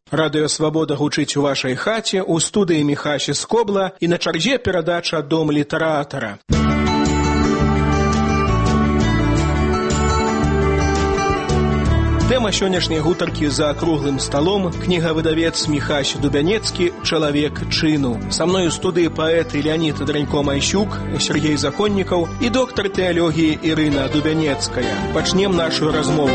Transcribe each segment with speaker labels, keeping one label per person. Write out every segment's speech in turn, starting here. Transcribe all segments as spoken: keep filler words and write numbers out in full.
Speaker 1: Радыё Свабода гучыць у вашай хаце, у студыі Міхась Скобла і на чарзе перадача «Дом літаратара». Тэма сённяшняй гутаркі за круглым сталом кнігавыдавец Міхась Дубянецкі «Чалавек чыну». Са мной у студыі паэты Леонид Дранько-Майсюк, Сергей Законнікаў і доктар тэалогіі Ірына Дубянецкая. Пачнем нашу размову.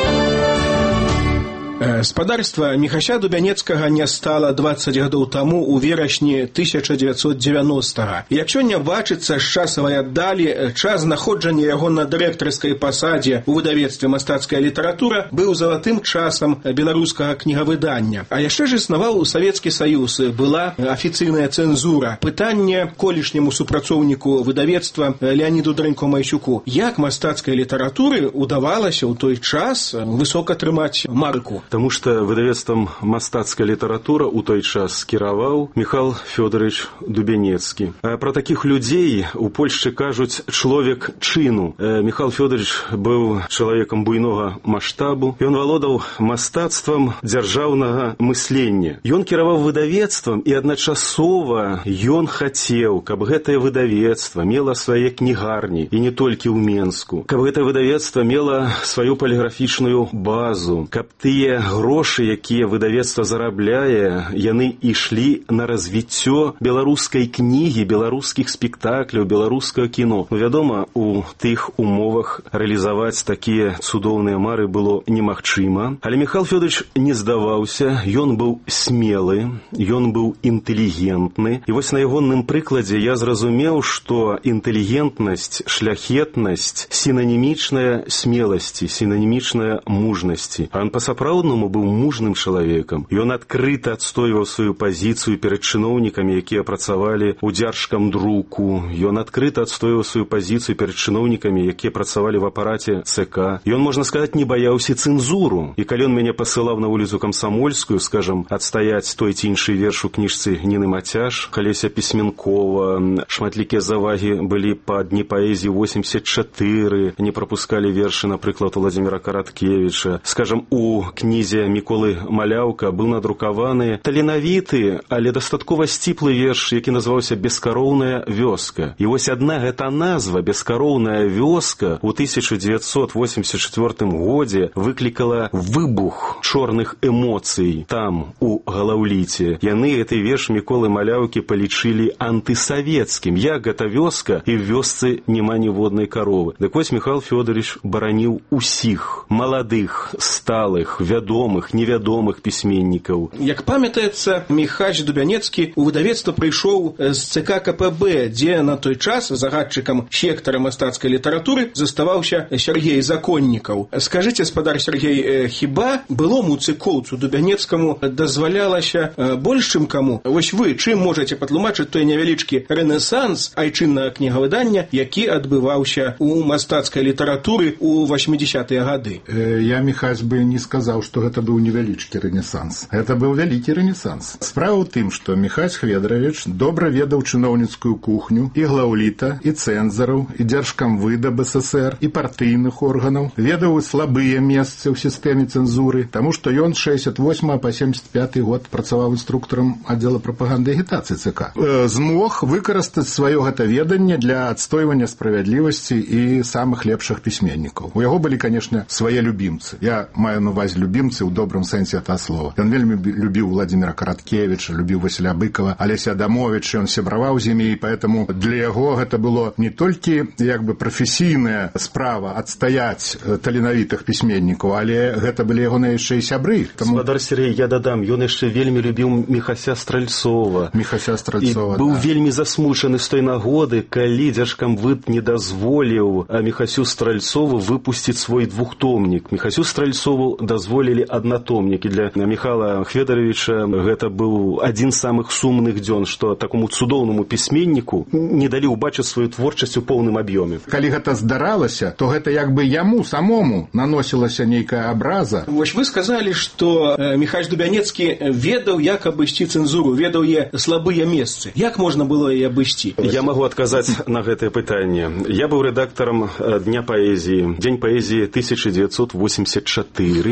Speaker 1: Спадарства Міхася Дубянецкага не стала дваццаць гадоў таму у верасні тысяча дзевяцьсот дзевяностага. Як сёння бачыцца з часавай аддалі, час знаходжання яго на дырэктарскай пасадзе у выдавецтве «Мастацкая літаратура» быў залатым часам беларускага кнігавыдання. А яшчэ ж існаваў Савецкі Саюз, была афіцыйная цэнзура. Пытанне колішняму супрацоўніку выдавецтва Леоніду Дранько-Майсюку: як мастацкай літаратуры удавалася ў той час высока трымаць марку?
Speaker 2: Таму што выдавецтвам «Мастацкая літаратура» у той час кіраваў Міхал Фёдорович Дубянецкі. Пра такіх людзей у Польшчы кажуць «чалавек чыну». Міхал Фёдорович быў чалавекам буйнога маштабу. Ён валодаў мастацтвам дзяржаўнага мыслення. Ён кіраваў выдавецтвам, і адначасова ён хацеў, каб гэтае выдавецтва мела свае кнігарні, і не толькі ў Менску. Каб гэтае выдавецтва мела сваю паліграфічную базу, каб тыя грошы, якія выдавецтва зарабляе, яны ішлі на развіццё беларускай кнігі, беларускіх спектакляў, беларускага кіно. Ну, вядома, у тых умовах рэалізаваць такія цудоўныя мары было немагчыма. Але Міхал Фёдорович не здаваўся, ён быў смелы, ён быў інтэлігентны. І вось на ягоным прыкладзе я зразумеў, што інтэлігентнасць, шляхетнасць сінанімічная смеласці, сінанімічная мужнасці. А ён па-сапраўднаму быў мужным чалавекам. Ён адкрыта адстойваў сваю пазіцыю перад чыноўнікамі, якія працавалі ў дзяржкамдруку. Ён адкрыта адстойваў сваю пазіцыю перад чыноўнікамі, якія працавалі в апараце ЦК. Ён, можна сказаць, не баяўся цэнзуру. І калі ён мяне пасылаў на вуліцу Камсамольскую, скажам, адстаяць той ці іншы верш у кніжцы Ніны Мацяш, Халеся Пісьменкова, шматлікія завагі былі па дні паэзіі восемьдесят чатыры, не прапускалі вершы, напрыклад, Владзіміра Караткевіча. Скажам, у кнізе Міколы Маляўка быў надрукаваны таленавіты, але дастаткова сціплы верш, які называўся «Бескароўная вёска». І вось адна гэта назва «Бескароўная вёска» у тысяча дзевяцьсот восемьдесят четвёртым годзе выклікала выбух чорных эмоцый там, у Галаўліце. Яны гэты верш Міколы Маляўкі палічылі антысавецкім. Як гэта вёска, і в вёсцы няма ніводнай каровы. Дык вось Міхал Фёдорович бараніў усіх маладых, сталых, вядомых, невядомых пісьменнікаў.
Speaker 1: Як памятаецца, Міхась Дубянецкі у выдавецтва прыйшоў з ЦК КПБ, дзе на той час загадчыкам сектара мастацкай літаратуры заставаўся Сергей Законнікаў. Скажыце, спадар Сергей, хіба былому цыкоўцу Дубянецкаму дазвалялася больш, чым каму? Вось вы чым можаце патлумачыць той невялічкі рэнесанс айчыннага кнігавыдання, які адбываўся у мастацкай літаратуры ў восьмідзесятыя гады?
Speaker 3: Я, Міхась, бы не сказаў, што гэта быў невялічкі рэнесанс. Гэта быў вялікі рэнесанс. Справа ў тым, што Міхась Фёдорович добра ведаў чыноўніцкую кухню і глаўліта, і цэнзараў, і дзяржкамвыда БССР, і партыйных органаў, ведаў і слабыя месцы ў сістэме цэнзуры, таму што ён з шэсцьдзесят восьмага па семьдесят пяты год працаваў інструктарам аддзела прапаганды і агітацыі ЦК. Змог выкарыстаць сваё гэта веданне для адстойвання справядлівасці і самых лепшых пісьменнікаў. У яго былі, канешне, свае любімцы. Я маю на увазе любімцы ў добрым сэнсе гэта слова. Ён вельмі любіў Владзіміра Караткевіча, любіў Васіля Быкова, Алеся Адамовіча, ён сябраваў з імі, і поэтому для яго гэта было не толькі як бы прафесійная справа адстаяць таленавітых пісьменнікаў, але гэта былі яго яшчэ і сябры.
Speaker 2: Таму... Спадар Сергей, я дадам, ён яшчэ вельмі любіў Міхася Стральцова.
Speaker 3: Міхася Стральцова,
Speaker 2: і быў
Speaker 3: да.
Speaker 2: вельмі засмучаны з той нагоды, калі дзяржкамвыд не дазволіў Міхасю Стральцову выпусціць свой двухтомнік. Міхасю Стральцову дазволілі аднатомнік. І для Міхала Фёдоровича гэта быў адзін з самых сумных дзён, што такому цудоўнаму пісьменніку не далі ўбачыць сваю творчасць у поўным аб'ёме.
Speaker 3: Калі гэта здаралася, то гэта як бы яму самому наносілася нейкая абраза.
Speaker 1: Вось вы сказалі, што Міхась Дубянецкі ведаў, як абысці цэнзуру, ведаў яе слабыя месцы. Як можна было яе абысці?
Speaker 2: Я магу адказаць на гэтае пытанне. Я быў рэдактарам Дня паэзіі, Дзень паэзіі тысяча дзевяцьсот восемьдесят чатыры, і ў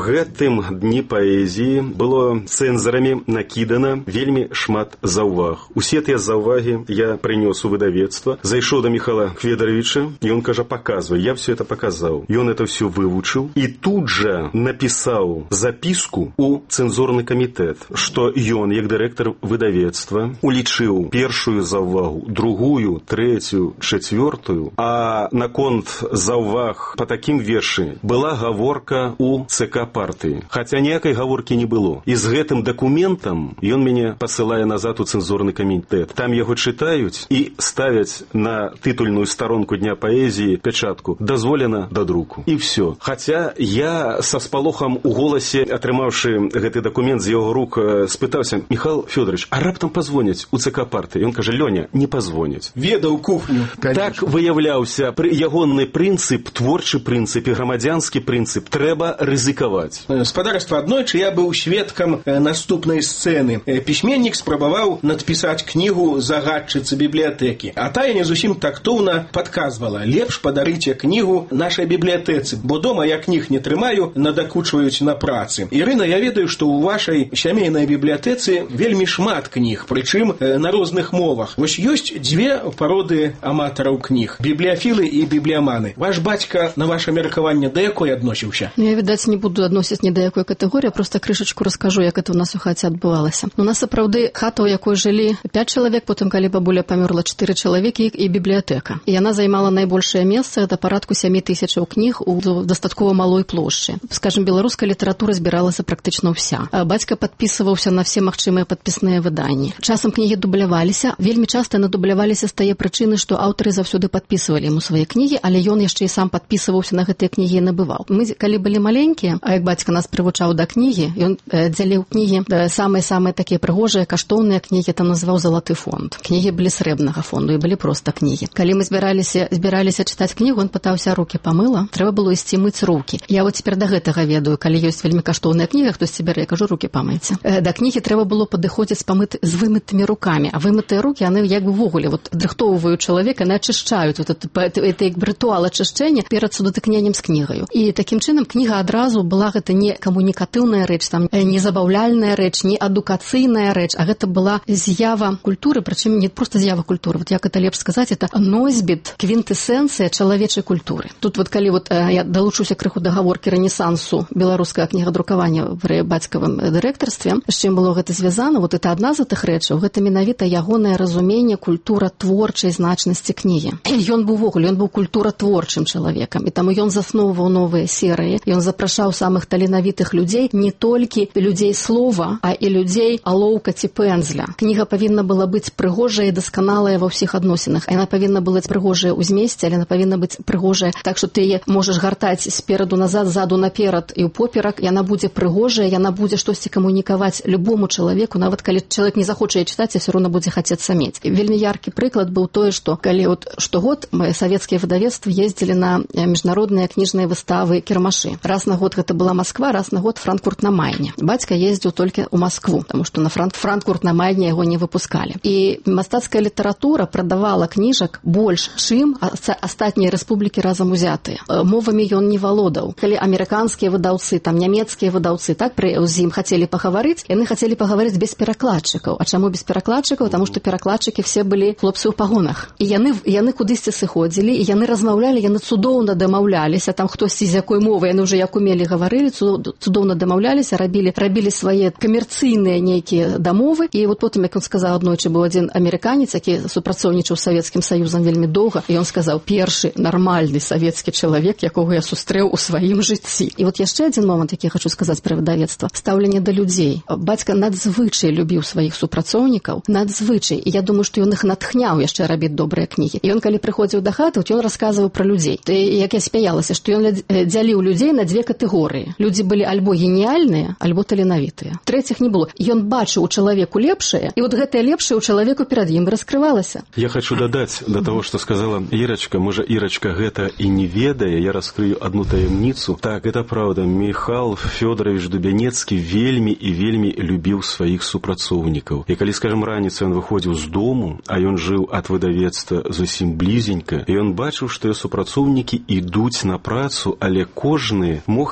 Speaker 2: гэтым дні паэзіі было цэнзарамі накідана вельмі шмат заўваг. Усе тыя заўвагі я прынёс у выдавецтва, зайшоў да Михала Хведаровича, і он кажа, показывай, я все это показал. И он это все выучил, и тут же написал записку у цензурный комитет, что ён, як директор выдавецтва, улічыў першую заўвагу, другую, третью, четвертую, а наконт заўваг по таким вершы была гаворка у ЦК партии. Хотя ніякай гаворки не было. И с гэтым документом ён мяне посылае назад у цензурный комитет. Там его читают и ставят на титульную сторонку Дня поэзии печатку «Дозволено до друку». И все. Хотя я со сполохом у голосе, атрымаўшы гэты документ з его рук, спытаўся: Михаил Федорович, а раптам позвоняць у ЦК партии? И он каже: Лёня, не позвоняць.
Speaker 1: Ведаў кухню.
Speaker 2: Конечно. Так выявляўся ягонны прынцып, творчы прынцып і грамадзянскі прынцып. Трэба рызыкаваць.
Speaker 1: Спадарства, аднойчы я быў сведкам наступнай сцэны. Пісьменнік спрабаваў надпісаць кнігу загадчыцы бібліятэкі, а тая не зусім тактоўна падказвала: лепш падарыце кнігу нашай бібліятэцы, бо дома я кніг не трымаю, надакучваюць на працы. Ірына, я ведаю, што ў вашай сямейнай бібліятэцы вельмі шмат кніг, прычым на розных мовах. Вось ёсць дзве пароды аматараў кніг: бібліяфілы і бібліяманы. Ваш бацька, на ваше меркаванне, да якой адносіўся?
Speaker 4: Ну, я, відаць, не буду адносіць ні да якой катэгорыі, просто крышачку раскажу, як это у нас у хаце адбывалася. У нас, сапраўды, хата, у якой жылі пяць чалавек, потым, калі бабуля памёрла, чатыры чалавекі і бібліятэка. І яна займала найбольшае месца, да парадку сямі тысячаў кніг у дастаткова малой плошчы. Скажем, беларуская літаратура збіралася практычна ўся. Бацька падпісываўся на все магчымыя падпісныя выданні. Часам кнігі дубляваліся, вельмі часта надубляваліся з тае прычыны, што аўтары заўсёды падпісывалі яму свае кнігі, але ён яшчэ і сам падпісываўся на гэтыя кнігі і набываў. Мы, калі былі маленькія, а як бацька нас прывучаў да кнігі, ён э, дзяліў кнігі, э, самыя-самыя такія прыгожыя, каштоўныя кнігі, там называў залаты фонд. Кнігі былі срэбнага фонду і былі проста кнігі. Калі мы збіраліся, збіраліся чытаць кнігу, он пытаўся: рукі памыла, трэба было ісці мыць рукі. Я вот цяпер да гэтага ведаю, калі ёсць вельмі каштоўная кніга, хтосьці бярэ, я кажу: рукі памыйце. Э, да кнігі трэба было падыходзіць памыт, з вымытымі рукамі, а вымытыя рукі, яны як бы ввогуле вот адрыхтоўваюць чалавека, яны ачышчаюць вот это, это, это як рытуал ачышчэння перад судатыкненнем з кнігаю. І такім чынам кніга адразу была гэта не камунікатыўная рэч, там не забаўляльная рэч, не адукацыйная рэч, а гэта была з'ява культуры, прычым не проста з'ява культуры, вот як это лепш сказаць, это носьбіт, квінтэсэнцыя чалавечай культуры. Тут вот калі вот я далучуся крыху да гаворкі рэнесансу беларускага кнігадрукавання пры бацькавым дырэктарстве, з чым было гэта звязана, вот это адна з тых рэчаў, гэта менавіта ягонае разуменне культура творчай значнасці кнігі. Ён быў увогуле, ён быў культуратворчым чалавекам, і таму ён засноўваў новыя серыі, ён запрашаў самых таленавітых людзей, не толькі людзей слова, а і людзей алоўка ці пэнзля. Кніга павінна была быць прыгожая і дасканалая ва ўсіх адносінах. Яна павінна была быць прыгожая ў змесце, але яна павінна быць прыгожая так, што ты яе можаш гартаць спераду назад, ззаду наперад і ў поперак. Яна будзе прыгожая, яна будзе штосьці камунікаваць любому чалавеку, нават калі чалавек не захоча яе чытаць, все равно будзе хацецца мець. Вельмі яркі прыклад быў тое, што калі от штогод мы савецкія выдавецтвы ездзілі на міжнародныя кніжныя выставы кірмашы. Раз на год гэта была Москва, раз на год Франкфурт на Майне. Бацька ездзіў толькі ў Москву, таму што на Франк... Франкфурт на Майне яго не выпускалі. І мастацкая літаратура прадавала кніжак больш, чым астатнія рэспублікі разам узятыя. Мовамі ён не валодаў. Калі амерыканскія выдаўцы, там нямецкія выдаўцы так пры з ім хацелі пагаварыць, яны хацелі пагаварыць без перакладчыкаў. А чаму без перакладчыкаў? Таму што перакладчыкі все былі хлопцы ў пагонах. І яны яны кудысьці сыходзілі, і яны размаўлялі, яны цудоўна дамаўляліся, там хтосьці з якой мовы, яны ўжо як умелі гаварылі, цудоўна дамаўляліся, рабілі рабілі свае камерцыйныя нейкія дамовы. І вот потым, як он сказаў, аднойчы быў адзін амерыканец, які супрацоўнічаў з Савецкім Саюзам вельмі доўга, і ён сказаў: першы нармальны савецкі чалавек, якога я сустрэў у сваім жыцці. І вот яшчэ адзін момант, які хочу сказаць пра выдавецтва: стаўленне да людзей. Бацька надзвычай любіў сваіх супрацоўнікаў, надзвычай, і я думаю, што ён іх натхняў яшчэ рабіць добрыя кнігі. І ён калі прыходзіў да хаты, ён расказваў пра людзей. І як я смяялася, што ён дзяліў людзей на дзве катэгорыі. Людзі былі альбо геніяльныя, альбо таленавітыя. Трэціх не было. Ён бачыў у чалавеку лепшае, і вот гэтае лепшае у чалавеку перад ім раскрывалася.
Speaker 2: Я хочу дадаць да таго, што сказала Ірачка. Можа, Ірачка гэта і не ведае, я раскрыю одну таямніцу. Так, это правда. Михал Фёдорович Дубянецкі вельмі і вельмі любіў сваіх супрацоўнікаў. І калі, скажем, раніцай ён выходзіў з дому, а ён жыў ад выдавецтва зусім блізенька, і ён бачыў, што супрацоўнікі ідуць на працу, але кожны мог ісці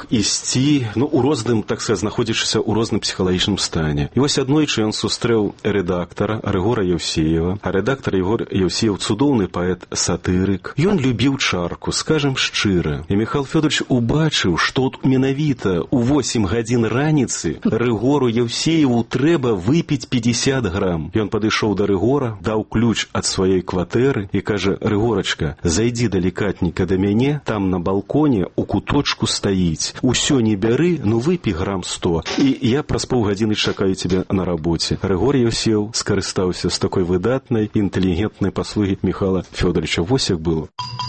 Speaker 2: ці ну у розным, так сказать, знаходзішся ў розным псіхалагічным стане. І вось аднойчы ён сустрэў рэдактара Рыгора Еўсеева, а рэдактар Егор Еўсеев цудоўны паэт-сатырык. Ён любіў чарку, скажем шчыра. І Михаил Фёдорович убачыў, што менавіта у восемь гадзін раніцы Рыгору Еўсееву трэба выпіць пятьдесят грамм. Ён падышоў да Рыгора, даў ключ ад сваёй кватэры і кажа: «Рыгорачка, зайдзі далікатненька да мяне, там на балконе у куточку стаіць. Усё не бяры, ну выпі грамм сто. І я праз паўгадзіны чакаю цябе на рабоце». Рыгор Еўсеев скарыстаўся з такой выдатнай, інтэлігентнай паслугі Михаила Фёдоровича. Вось як было.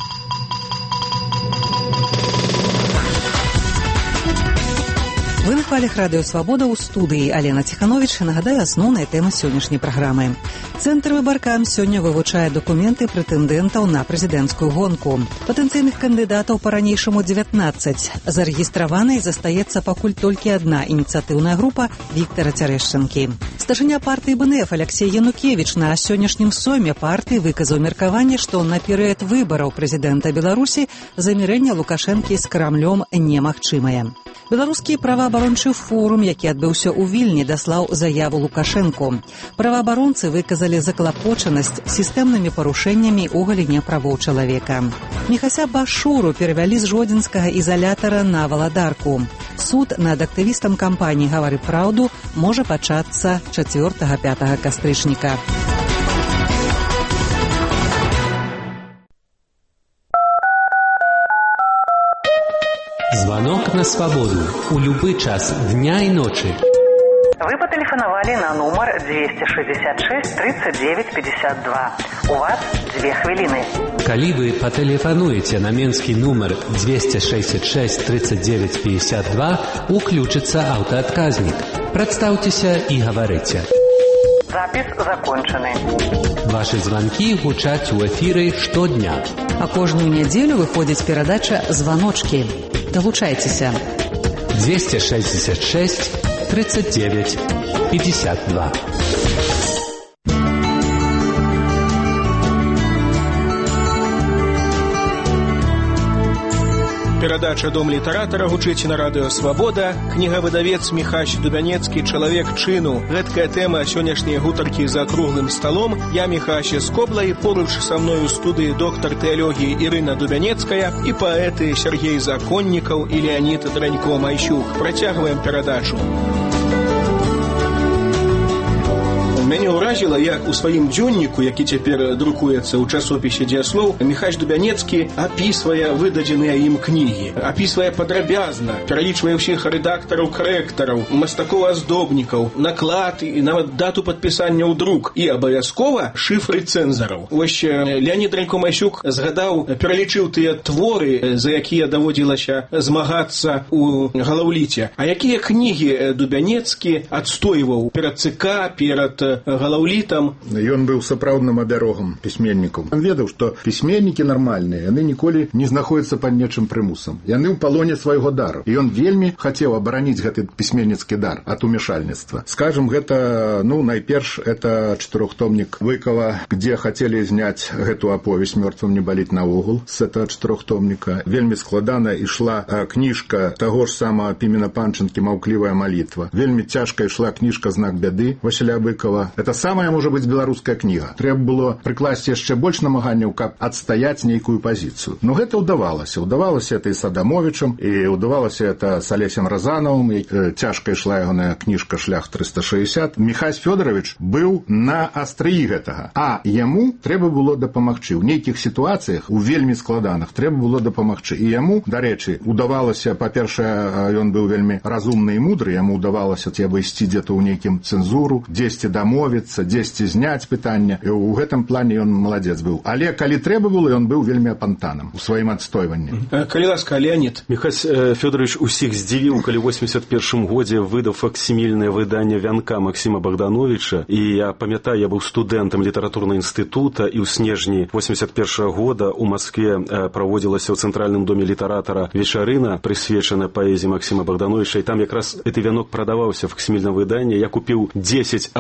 Speaker 5: Вы на хвалях радыё «Свабода» ў студыі. Алена Ціхановіч нагадае асноўная тэма сённяшняй праграмы. Цэнтр выбаркам сёння вывучае дакументы прэтэндэнтаў на прэзідэнцкую гонку. Патэнцыйных кандыдатаў па-ранейшаму дзевятнаццаць. Зарэгістраванай застаецца пакуль толькі адна ініцыятыўная група Віктара Цярэшчынкі. Старшыня партыі бэ эн эф Алексей Янукевіч на сённяшнім сойме партыі выказаў меркаванне, што на перыяд выбараў прэзідэнта Беларусі замірэнне Лукашэнкі з Крамлём немагчымае. Беларускі праваабарончы форум, які адбыўся ў Вільні, даслаў заяву Лукашэнку. Праваабаронцы выказалі заклапочанасць сістэмнымі парушэннямі ў галіне правоў чалавека. Міхася Башуру перавялі з жодзінскага ізалятара на Валадарку. Суд над актывістам кампаніі «Гавары праўду» можа пачацца чацвёртага-пятага кастрычніка.
Speaker 6: Звонок на свободу. У любой час дня и ночи.
Speaker 7: Вы потелефоновали на номер двести шестьдесят шесть тридцать девять пятьдесят два. У вас две хвилины.
Speaker 6: Коли вы потелефонуете на менский номер двести шестьдесят шесть тридцать девять пятьдесят два, уключится автоотказник. Представьтесь и говорите.
Speaker 7: Запись закончены.
Speaker 6: Ваши звонки гучаць у эфиры штодня.
Speaker 5: А кожную неделю выходит передача «Звоночки». Долучайтеся.
Speaker 6: двести шестьдесят шесть тридцать девять пятьдесят два.
Speaker 1: Перадача «Дом літаратара» гучыць на радыё «Свабода». Кнігавыдавец Міхась Дубяняцкі «Чалавек чыну». Гэткая тэма сённяшняй гутаркі за круглым сталом. Я Міхась Скобла, і поруч са мной у студыі доктар тэалогіі Ірына Дубяняцкая і паэты Сергей Законнікаў і Леонід Дранько-Майсюк. Працягваем перадачу. Мяне ўразіла, як у сваім дзённіку, які цяпер друкуецца ў часопісе «Дзеяслоў», Міхась Дубяняцкі апісвае выдадзеныя ім кнігі. Апісвае падрабязна, пералічвае ўсіх рэдактараў, карэктараў, мастакоў-аздобнікаў, наклад і нават дату падпісання ў друк. І абавязкова шыфры цэнзараў. Вось Леонід Дранько-Майсюк згадаў, пералічыў тыя творы, за якія даводзілася змагацца ў галаўліце. А якія кнігі Дубяняцкі адстойваў перад ЦК, перад галаўлітам?
Speaker 3: Ён быў сапраўдным абярогам пісьменнікаў. Ён ведаў, што пісьменнікі нармальныя, яны ніколі не знаходзяцца пад нечым прымусам. Яны ў палоне свайго дару. І ён вельмі хацеў абараніць гэты пісьменніцкі дар ад умешальніцтва. Скажем, гэта, ну, найперш, это чатырохтомнік Выкава, где хацелі зняць гэту аповесць «Мёртвым не баліць наогул» з этого чатырохтомніка. Вельмі складана ішла кніжка таго ж самага Пімена Панчынкі «Маўклівая малітва». Вельмі цяжка ішла кніжка «Знак бяды» Васіля Быкова. Это самая, можа быць, беларуская кніга. Трэба было прыкласці яшчэ больш намаганняў, каб адстаяць нейкую пазіцыю. Но гэта ўдавалася. Ўдавалася это і з Адамовічам, і ўдавалася это з Алесем Разанавым, і цяжка ішла ягоная кніжка «Шлях трыста шэсцьдзесят». Міхась Фёдорович быў на астрыі гэтага. А яму трэба было дапамагчы. У нейкіх сітуацыях, у вельмі складаных, трэба было дапамагчы. І яму, дарэчы, удавалася, па-першае, ён быў вельмі разумны і мудры, яму удавалася ці абысці дзе-то ў нейкім цэнзуру, дзесьці дамовіцца, дзесьці зняць пытанне. І ў гэтым плане ён маладзец быў. Але калі трэба было, ён быў вельмі апантанам у сваім адстойванні.
Speaker 1: Калі ласка, Леонід.
Speaker 2: Міхась Фёдорович усіх здзівіў, калі ў восемьдесят першым годзе выдаў факсімільнае выданне «Вянка» Максима Богдановича. І я памятаю, я быў студэнтам літаратурнага інстытута, і ў снежні восемьдесят першага года ў Маскве праводзілася ў Цэнтральным доме літаратара вечарына, прысвечаная паэзіі Максима Богдановича, і там якраз гэты вянок прадаваўся факсімільнае выданне. Я купіў десять асобнікаў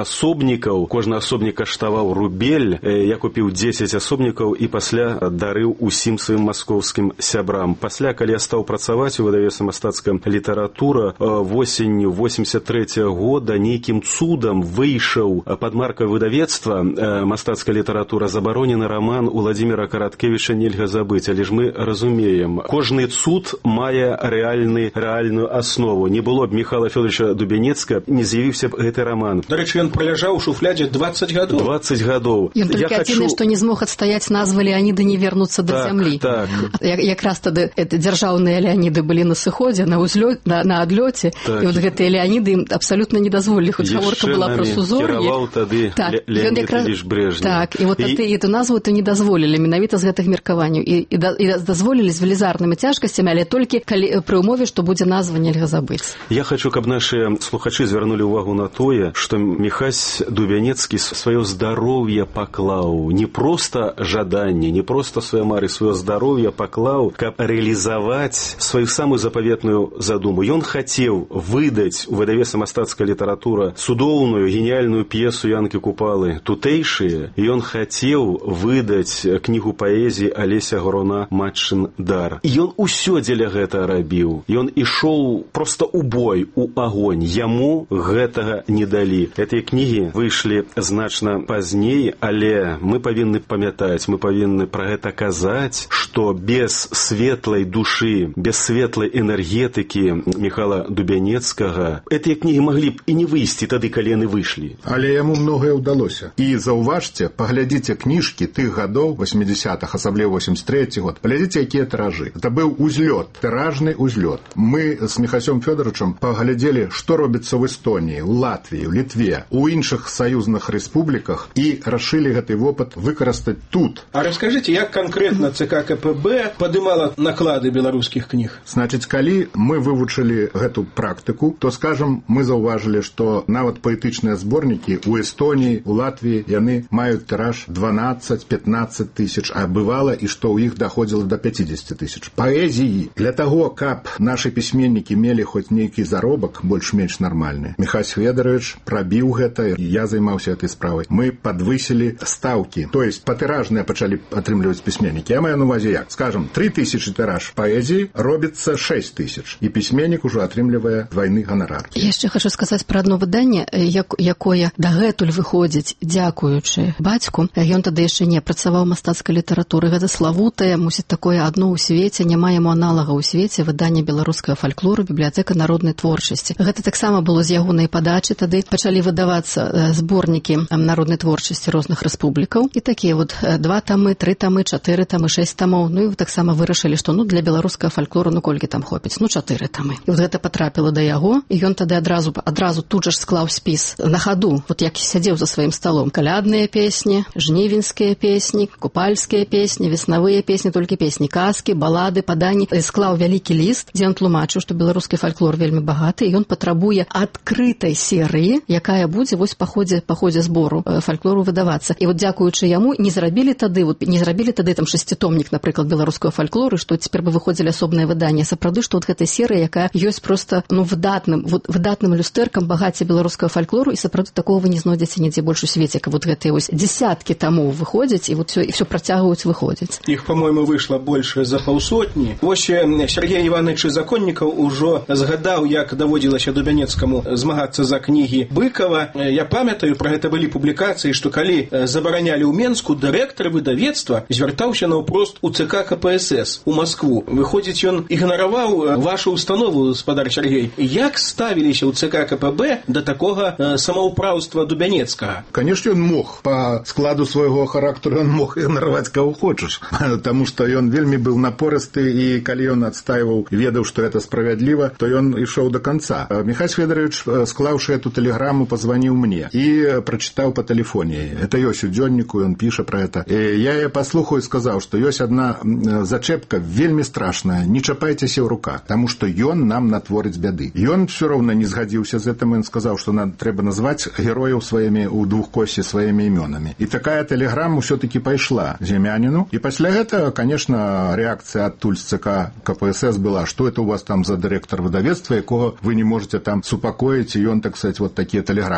Speaker 2: асобнікаў, кожны асобнік каштаваў рубель. Я купіў дзесяць асобнікаў і пасля дарыў усім сваім маскоўскім сябрам. Пасля, калі я стаў працаваць у выдавецтве мастацкая літаратура, восенню восемьдесят третьего года нейкім цудам выйшаў пад маркай выдавецтва мастацкая літаратура забаронены роман Уладзіміра Караткевіча «Нельга забыць». Але ж мы разумеем, кожны цуд мае рэальны, рэальную аснову. Не было б Михайла Фёдоровича Дубянецкага, не з'явіўся б гэты роман.
Speaker 1: Дарэчы, ён праляжаў у шуфлядзе двадцать гадоў.
Speaker 2: двадцать гадоў.
Speaker 4: Ён толькі адзінае, што не змог адстаяць назвы Леаніда «Не вернуцца да
Speaker 2: так,
Speaker 4: зямлі».
Speaker 2: Так.
Speaker 4: Якраз тады дзяржаўныя Леаніды былі на сыходзе, на ўзлёт, на, на адлёце, так. І вот гэтыя Леаніды ім абсалютна не дазволілі, хоць гаворка была пра сузор'е.
Speaker 2: Кіраваў тады
Speaker 4: так,
Speaker 2: Леонід
Speaker 4: якраз...
Speaker 2: Ілліч Брэжнев.
Speaker 4: Так, і вот і... эту назву то не дазволілі менавіта з гэтых меркаванняў. І, і, і дазволілі з велізарнымі цяжкасцямі, але толькі калі, пры ўмове, што будзе назва «Нельга забыць».
Speaker 2: Я хочу, каб наши слухачы звярнулі ўвагу на тое, што Міхась Дубянецкі сваё здароўе паклаў. Не проста жаданне, не проста свае мары, сваё здароўе паклаў, каб рэалізаваць сваю самую запаветную задуму. Ён хацеў выдаць у выдавецтве мастацкая літаратура цудоўную, геніяльную п'есу Янкі Купалы «Тутэйшыя». Ён хацеў выдаць кнігу паэзіі Алеся Горуна «Матчын дар». Ён усё дзеля гэтага рабіў. Ён ішоў проста у бой, у агонь. Яму гэтага не далі. Гэтыя кнігі выйшлі значна пазней, але мы павінны памятаць, мы павінны пра гэта казаць, што без светлай душы, без светлай энергетыкі Михайла Дубянецкага гэтыя кнігі маглі б і не выйсці тады, калі яны выйшлі.
Speaker 3: Але яму многае ўдалося. І заўважце, паглядзіце кніжкі тых гадоў восьмидесятых, асабліва восемьдесят третий год. Паглядзіце, якія тыражы. Это быў узлёт, тыражны узлёт. Мы з Михасем Фёдоровичем паглядзелі, што робіцца ў Эстонії, у Латвіі, у Літве, у іншых саюзных рэспубліках і рашылі гэты вопыт выкарыстаць тут.
Speaker 1: А раскажыце, як канкрэтна ЦК КПБ падымала наклады беларускіх кніг?
Speaker 3: Значыць, калі мы вывучылі гэту практыку, то, скажам, мы заўважылі, што нават паэтычныя зборнікі у Эстоніі, у Латвіі, яны маюць тыраж дванаццаць-пятнаццаць тысяч, а бывала і што ў іх даходзіла до пятьдесят тысяч. Паэзіі для таго, каб нашы пісьменнікі мелі хоць нейкі заробак больш-менш нармальны, Михась Фёдорович прабіў гэта, я займаўся этой справай. Мы падвысілі стаўкі, то есть патыражныя пачалі атрымліваць пісьменнікі. Я маю на увазе як? Скажам, три тысячи тыраж паэзіі робіцца шесть тысяч, і пісьменнік ужо атрымлівае двойны ганарар.
Speaker 4: Я яшчэ хочу сказаць пра адно выданне, як, якое дагэтуль выходзіць, дзякуючы бацьку. Ён тады яшчэ не працаваў мастацкай літаратуры. Гэта славутае, мусіць такое адно ў свеце, няма яму аналага ў свеце, выданне беларускага фальклору, бібліятэка народнай творчасці. Гэта таксама было з ягонай падачы. Тады пачалі выдавацца зборнікі народнай творчасці розных рэспублікаў. І такія вот два тамы, тры тамы, чатыры тамы, шэсць тамоў. Ну і таксама вырашылі, што ну для беларускага фальклору ну колькі там хопіць? Ну чатыры тамы. І вот гэта патрапіла да яго, і ён тады адразу адразу тут жа склаў спіс на хаду, вот як сядзеў за сваім сталом. Калядныя песні, жнівеньскія песні, купальскія песні, веснавыя песні, толькі песні, казкі, балады, паданні. Склаў вялікі ліст, дзе ён тлумачыў, што беларускі фальклор вельмі багаты, і ён патрабуе адкрытай серыі, якая будзе вось па ходзе па ходзе збору фальклору выдавацца. І вот дзякуючы яму не зрабілі тады вот не зрабілі тады там шасцітомнік, напрыклад, беларускага фальклору, што цяпер бы выходзілі асобныя выданні. Сапраўды, што вот гэтая серыя, якая ёсць проста ну выдатным вот выдатным люстэркам багацця беларускага фальклору, і сапраўды такого вы не знойдзеце нідзе больш у свеце, каб вот гэтыя вось дзесяткі тамоў выходзяць і вот всё і всё працягваюць выходзіць.
Speaker 1: Іх, по-моему, выйшла больш за паўсотні. Вось Сергей Іванович Законнікаў ужо згадаў, як даводзілася Дубянецкаму змагацца за кнігі Быкова. Я памятаю, пра гэта былі публікацыі, што калі забаранялі ў Менску, дырэктар выдавецтва звяртаўся наўпрост у ЦК КПСС у Маскву. Выходзіць, ён ігнараваў вашу установу, спадар Сергей. Як ставіліся ў ЦК КПБ да такога самаўпраўства Дубянецкага?
Speaker 3: Конечно, ён мог. Па складу свайго характару ён мог ігнараваць каго хочаш, таму што ён вельмі быў напорысты, і калі ён адстаиваў, ведаў, што это справядліва, то ён ішоў до конца. Михась Фёдорович, склаўшы эту тэлеграму, позвоніў мне і прачытаў по тэлефоне. Это ёсць у дзённіку, ён піша про это. І я яе паслухаў і сказаў, што ёсць адна зачэпка вельмі страшная, не чапайцеся ў руках, таму што ён нам натворыць бяды. Ён все роўна не згадзіўся з гэтым, ён сказаў, што нам трэба назваць герояў сваімі ў двухкосці сваімі імёнамі. І такая тэлеграма ўсё-таки пайшла земляніну. І пасля гэтага, конечно, реакция адтуль з ЦК КПСС была, что это у вас там за директор выдавецтва, якого вы не можете там супакоить, и он, так сказать, вот такие телеграммы шли.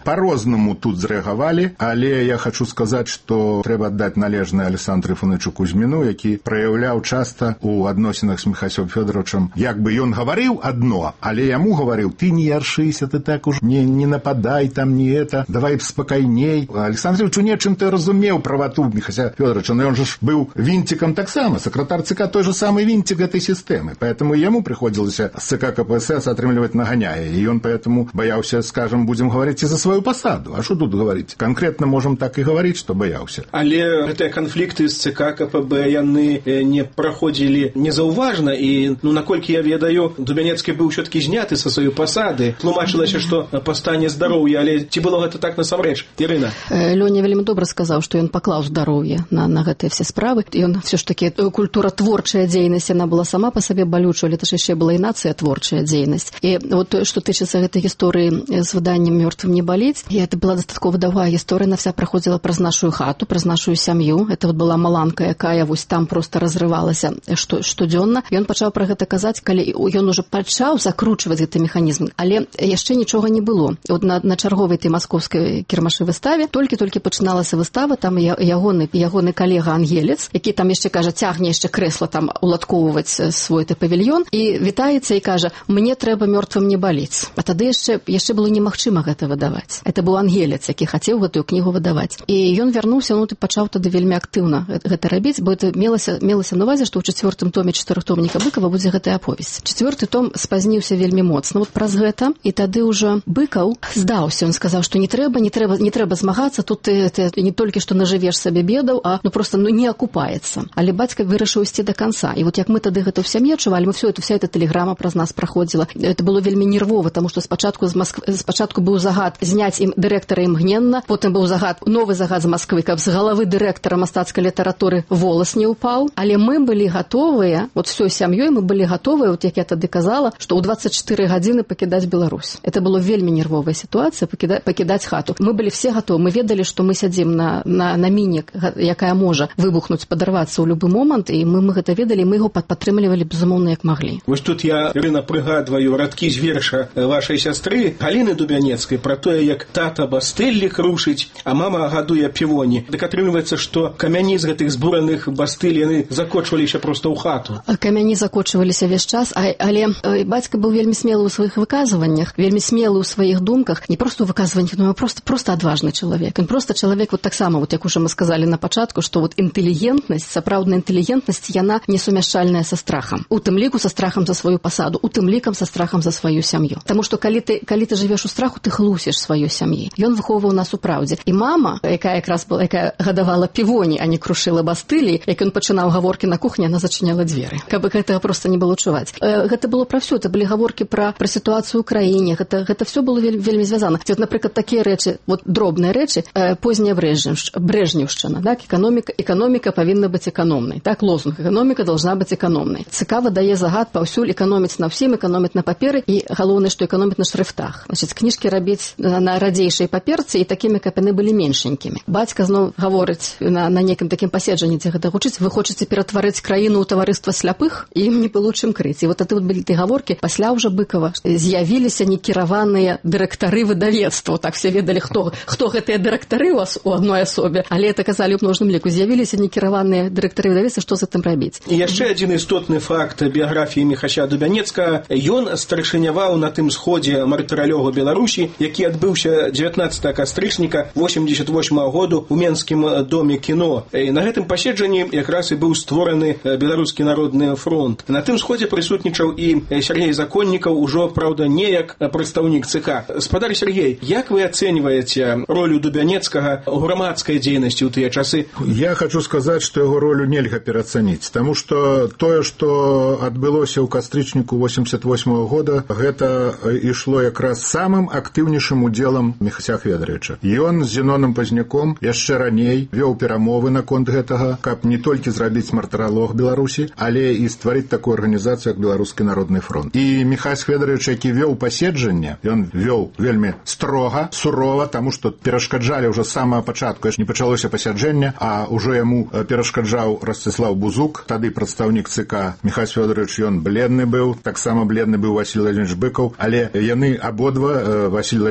Speaker 3: по-рознаму тут зрэагавалі, але я хочу сказаць, што трэба аддаць належнае Александру Ифановичу Кузьміну, які праяўляў часта у адносінах з Міхасем Фёдоровичем, як бы ён гаварыў адно, але яму гаварыў: ты не яршыся, ты так уж не, не нападай там, не это, давай спакайней. Александр Ильич у нечым-то разумеў правату Міхася Фёдоровича, но он же быў винтиком так само, секретарь ЦК той же самый винтик этой системы, поэтому ему приходилось с ЦК КПСС отрымливать нагоняя, и он поэтому боялся, скажем, будем говорить и за свою посаду. А что тут говорить? Конкретно можем так и говорить, что боялся.
Speaker 1: Але гэтыя канфлікты з ЦК КПБ яны не праходзілі незаўважна, і ну наколькі я ведаю, Дубянецкі быў ўсё-таки зняты са сваёй пасады. Тлумачылася, што па стане здароўя, але ці было гэта так насамрэч? Ірына.
Speaker 4: Лёня вельмі добра сказаў, што ён паклаў здароўе на, на гэтыя все справы. Ён все ж таки культура творчая дзейнасць, она была сама па сабе балючая, але ж яшчэ была і нацыя творчая дзейнасць. І вот што тычыцца гэтай гісторыі з выданнем «Мёртвым не баліць», і это была дастаткова даўгая гісторыя, она вся праходзіла праз нашу хату, праз нашу сям'ю. Это вот была маланка, якая вось там просто разрывалася што, штодзённа. Ён пачаў пра гэта казаць, калі ён уже пачаў закручваць гэты механізм, але яшчэ нічога не было. От на, на чарговай той маскоўскай кірмашы выставе толькі-толькі пачыналася выстава, там ягоны, ягоны калега Ангелец, які там яшчэ кажа, цягне яшчэ крэсла там уладкоўваць свой той павільён, і вітаецца і кажа: мне трэба «Мёртвым не баліць». А тады яшчэ яшчэ было немагчыма гэта выдаваць. Это быў Ангелец, які хацеў гэтую кнігу выдаваць. І ён вярнуўся, ну ты пачаў тады вельмі актыўна гэта рабіць, бо это мелася мелася на увазе, што ў чацвёртым томе чатырохтомніка Быкава будзе гэтая аповесць. Чацвёрты том спазніўся вельмі моцна вот праз гэта, і тады ўжо Быкаў здаўся. Он сказаў, што не трэба, не трэба, не трэба змагацца, тут ты, ты не толькі што нажывеш сабе бедаў, а ну просто ну не акупаецца. Але бацька вырашыў ісці да канца. І вот як мы тады гэта ў сям'і адчувалі, мы все это, вся эта тэлеграма праз нас праходзіла. Это было вельмі нервова, таму што спачатку з Москвы, спачатку быў загад зняць ім дырэктара імгненна, потым быў загад, новы загад з Москвы, каб з галавы дырэктара мастацкай літаратуры волас не ўпаў. Але мы былі гатовыя, вот всёй сям'ёй мы былі гатовыя, вот як я тады казала, што ў дваццаць чатыры гадзіны пакідаць Беларусь. Это было вельмі нервовая сітуацыя, пакідаць, пакідаць хату. Мы былі все гатовы, мы ведалі, што мы сядзім на, на, на міне, якая можа выбухнуць, падарвацца ў любы момант, і мы, мы гэта ведалі, мы яго падтрымлівалі безумоўна як маглі.
Speaker 1: Вось тут я, Ірына, прыгадваю радкі з верша вашай сястры Галіны Дубянецкай пра тое, як тата бастыллі крушыць, а мама гадуе півоні. Дык атрымліваецца, што камяні з гэтых збураных бастыль яны закочваліся проста ў хату.
Speaker 4: Камяні закочваліся весь час, а, але бацька быў вельмі смелы ў сваіх выказваннях, вельмі смелы ў сваіх думках, не проста ў выказваннях, но просто просто адважны чалавек. Ён просто чалавек вот таксама, вот як уже мы сказалі на пачатку, што вот інтэлігентнасць, сапраўдная інтэлігентнасць, яна несумяшчальная са страхам. У тым ліку са страхам за сваю пасаду, у тым лікам са страхам за сваю сям'ю. Таму што калі ты калі ты жывеш у страху, ты хлусіш сваёй сям'і. Ён выхоўваў нас у праўдзе. І мама, якая якраз была, якая гадавала півоні, а не крушыла бастылі, як ён пачынаў гаворкі на кухні, она зачыняла дзверы. Каб гэтага проста не было чуваць. Гэта было пра ўсё, это былі гаворкі пра пра сітуацыю ў краіне. Гэта гэта ўсё было вельмі, вельмі звязана. Вот, напрыклад, такія рэчы, вот дробныя рэчы, позняя брежневшчына, так, эканоміка, эканоміка павінна быць эканомнай. Так, лозунг эканоміка должна быць эканомнай. ЦК выдае загад паўсюль эканоміць на ўсім, эканоміць на паперы, і галоўнае, што эканоміць на шрыфтах. Значыць, кніжкі рабіць на радзейшай паперцы і такімі, каб яны былі меншенькімі. Бацька зноў гаворыць на, на некім такім паседжанні, дзе гэта гучыць: вы хочаце ператварыць краіну ў таварыства сляпых, і ім не было чым крыць. І вот тады вот былі ты гаворкі пасля ўжо Быкава з'явіліся некіраваныя дырэктары выдавецтва. Так все ведалі, хто хто гэтыя дырэктары у, у адной асобе, але это казалі ў множным ліку. З'явіліся некіраваныя дырэктары выдавецтва, што з гэтым рабіць.
Speaker 1: І яшчэ адзін істотны факт біяграфіі Міхася Дубянецкага: ён старшыняваў на тым сходзе мартыралёгу Беларусі, які адбыўся дзевятнаццатага кастрычніка восемьдесят восьмага году ў Менскім доме кіно. І на гэтым паседжанні якраз і быў створаны Беларускі народны фронт. На тым сходзе прысутнічаў і Сергей Законнікаў, ужо, праўда, не як прадстаўнік ЦК. Спадар Сергей, як вы ацэньваеце ролю Дубянецкага ў грамадскай дзейнасці ў тыя часы?
Speaker 3: Я хочу сказаць, што яго ролю нельга перацаніць, таму што тое, што адбылося ў кастрычніку восемьдесят восьмага года, гэта ішло якраз самым актыўнейшым удзелам Міхася Фёдоровича. Ён з Зіноном Пазняком яшчэ раней вёў перамовы наконт гэтага, каб не толькі зрабіць мартыралог Беларусі, але і стварыць такую арганізацыю, як Беларускі народны фронт. І Міхась Фёдорович, які вёў паседжанне, ён вёў вельмі строга, сурова, таму што перашкаджалі ўжо з самага пачатку, аж не пачалося пасяджэнне, а ўжо яму перашкаджаў Ростислав Бузук, тады прадстаўнік ЦК. Міхась Фёдорович, ён бледны быў, таксама бледны быў Васіль Владимирович Быкаў, але яны абодва, Васіль Владимирович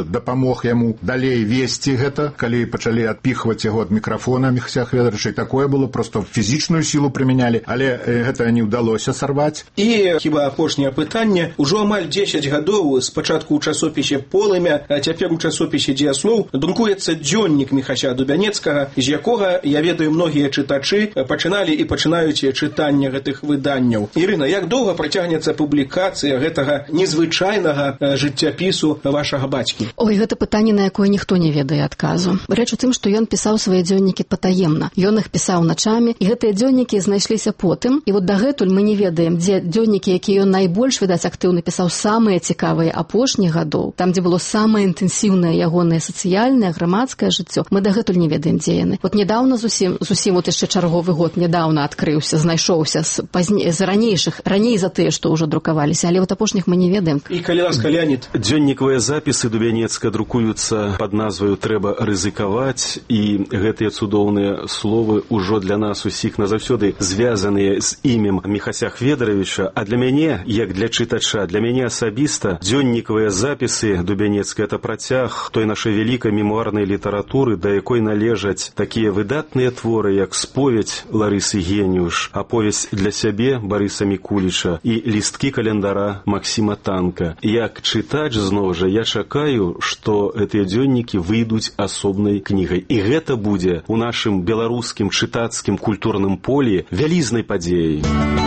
Speaker 3: дапамог яму далей весці гэта, калі пачалі адпіхваць яго ад мікрафона Міхася Хведравіча, і такое было, просто фізічную сілу прымянялі, але гэта не ўдалося сарваць.
Speaker 1: І хіба апошняе пытанне, ужо амаль дзесяць гадоў спачатку ў часопісе «Полымя», а цяпер у часопісе «Дзеяслоў» друкуецца дзённік Міхася Дубянецкага, з якога, я ведаю, многія чытачы пачыналі і пачынаюць чытанне гэтых выданняў. Ірына, як доўга працягнецца публікацыя гэтага незвычайнага жыццяпісу вашага бацькі?
Speaker 4: Ой, гэта пытанне, на якое ніхто не ведае адказу. Рэч у тым, што ён пісаў свае дзённікі патаемна. Ён іх пісаў начамі, і гэтыя дзённікі знайшліся потым. І вот дагэтуль мы не ведаем, дзе дзённікі, якія ён найбольш, відаць, актыўна пісаў самыя цікавыя апошніх гадоў, там, дзе было самае інтэнсіўнае ягонае сацыяльнае, грамадскае жыццё, мы дагэтуль не ведаем, дзе яны. Вот нядаўна зусім, зусім вот яшчэ чарговы год нядаўна адкрыўся, знайшоўся з, пазней, з ранейшых, раней за тыя, што ўжо друкаваліся, але вот апошніх мы не ведаем.
Speaker 1: І калі ласка, Леонид.
Speaker 2: Дзённікавыя запісы Дубянецка друкуюцца пад назваю «Трэба рызыкаваць», і гэтыя цудоўныя словы ўжо для нас усіх назаўсёды звязаныя з імем Міхася Хведравіча, а для мяне, як для чытача, для мяне асабіста дзённікавыя запісы Дубянецка — это працяг той нашай вялікай мемуарнай літаратуры, да якой належаць такія выдатныя творы, як «Споведь» Ларысы Геніуш, «Аповесць для сябе» Барыса Мікуліча і «Лісткі календара» Максіма Танка. Як чытач, зноў жа, я чакаю, што гэтыя дзённікі выйдуць асобнай кнігай. І гэта будзе у нашым беларускім чытацкім культурным полі вялізнай падзеяй.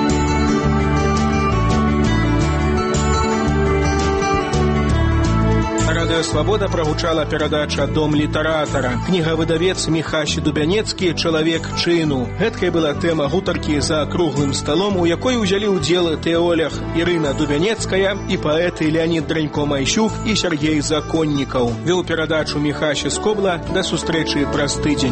Speaker 1: Радыё «Свабода» прагучала перадача «Дом літаратара». Кнігавыдавец Міхась Дубянецкі «Чалавек чыну». Гэткай была тэма гутаркі за круглым сталом, у якой узялі ўдзел тэолог Ірына Дубянецкая і паэты Леонид Дранько-Майсюк і Сергей Законнікаў. Вёў перадачу Міхась Скобла. Да сустрэчы праз тыдзень.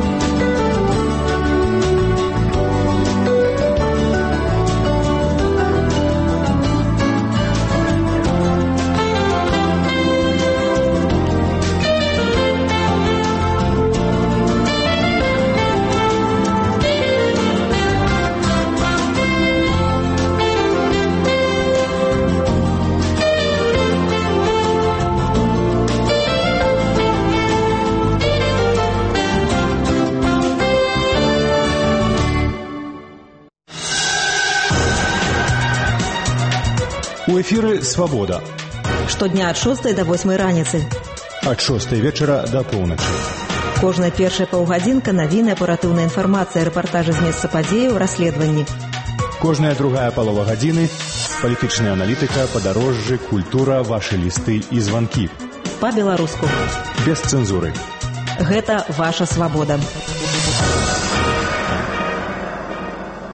Speaker 8: У эфіры «Свабода».
Speaker 9: Штодня ад шостай да восьмай раніцы.
Speaker 8: Ад шостай вечара да поўначы.
Speaker 9: Кожная першая паўгадзінка навіны, аператыўная інфармацыя, рэпартажы з месца падзеяў, расследаванні.
Speaker 8: Кожная другая палова гадзіны – палітычная аналітыка, падарожжы, культура, вашы лісты і званкі.
Speaker 9: Па-беларуску.
Speaker 8: Без цэнзуры.
Speaker 9: Гэта ваша свабода.